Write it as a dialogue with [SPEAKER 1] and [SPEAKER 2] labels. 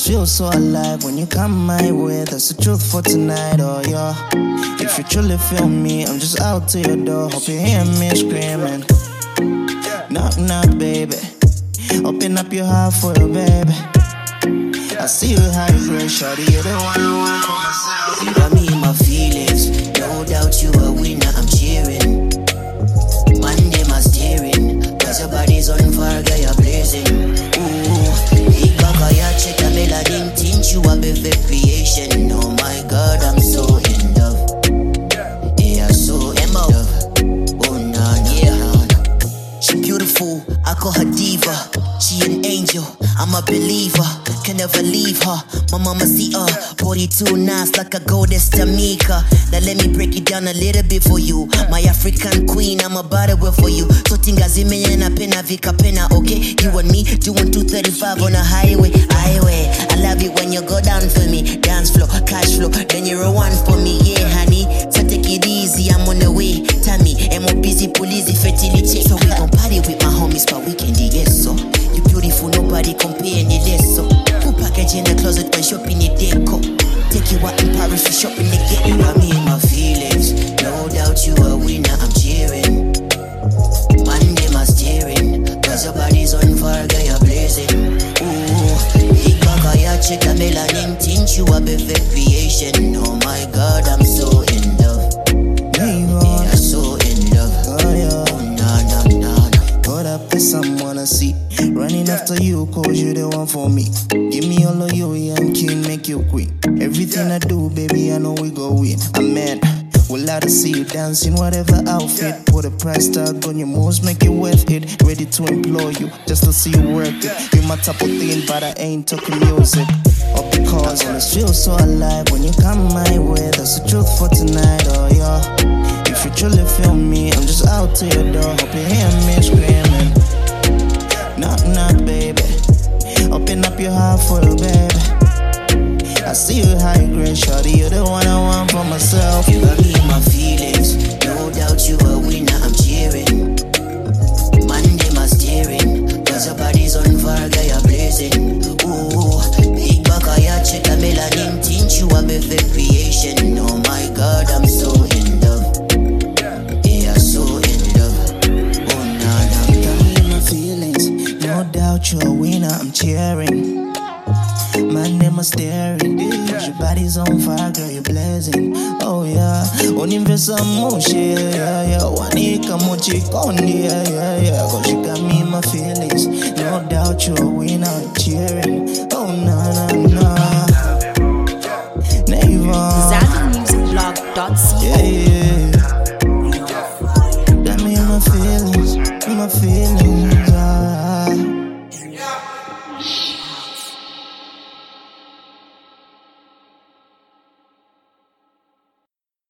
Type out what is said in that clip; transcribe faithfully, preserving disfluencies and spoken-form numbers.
[SPEAKER 1] feels so alive when you come my way. That's the truth for tonight, oh yeah. If you truly feel me, I'm just out to your door. Hope you hear me screaming. Knock, knock, baby. Open up your heart for your baby. I see you high grade, shawty, you're the one I want for myself.
[SPEAKER 2] You got me in my feelings, no doubt you a winner, I'm cheering. Monday my steering, cause your body's on fire, girl, you're blazing. Ooh, big bag of your check, a melanin tint, you a baby creation. Oh my God, I'm so in love. Yeah, so in love. Oh nah, nah, yeah. Nah. She beautiful, I call her diva. She an angel, I'm a believer. Can never leave her. My mama see her body too nice like a goddess Jamaica. Now let me break it down a little bit for you. My African queen, I'm about to work for you. So tinga zimeyena pena vika pena, okay? You and me doing two thirty-five on a highway, highway. I love it when you go down for me. Dance floor, cash flow, then you're a one for me, yeah, honey. So take it easy, I'm on the way. Tammy, I'm a busy police, fertility. So we gon' party with my homies, but we can do yes, so. You beautiful, nobody compare any less, so. Put package in the closet when shopping it deco. Take you out in Paris for shopping again. You got me in my feelings, no doubt you a winner, I'm cheering. Monday my steering, cause your body's on fire, girl, you're blazing. Ooh, big bag of your check, a melanin tint, you a baby creation. Oh my God, I'm so in love. Yeah, so in love.
[SPEAKER 1] Oh yeah.
[SPEAKER 2] Oh nah nah nah nah.
[SPEAKER 1] Put up with someone I see. Running after you, cause you the one for me. Give me all of you, yeah, I'm keen, make you queen. Everything I do, baby, I know we go win. I'm mad, we'll like to see you dancing, whatever outfit. Put a price tag on your moves, make it worth it. Ready to employ you, just to see you work it. You're my type of thing, but I ain't talking music. Or because and it feels so alive when you come my way. That's the truth for tonight, oh yeah. If you truly feel me, I'm just out to your door. Hope you hear me screaming. Knock, knock, baby. Open up your heart for your baby. I see you high grade, shawty, you're the one I want for myself.
[SPEAKER 2] You got me in my feelings, no doubt you a winner, I'm cheering. Monday my steering, cause your body's on fire, girl, you're blazing. Ooh, big bag of your check, a melanin tint, you a baby creation. Oh my God, I'm so in love. Yeah, so in love. Oh nah nah.
[SPEAKER 1] You got me in my feelings, no doubt you're a winner, I'm cheering. My name is staring, cause your body's on fire, girl, you're blazing. Oh yeah, univesa moshi, yeah, yeah. Wanika mochi kondi, yeah, yeah, yeah. Cause you got me in my feelings, no doubt you're a winner, I'm cheering.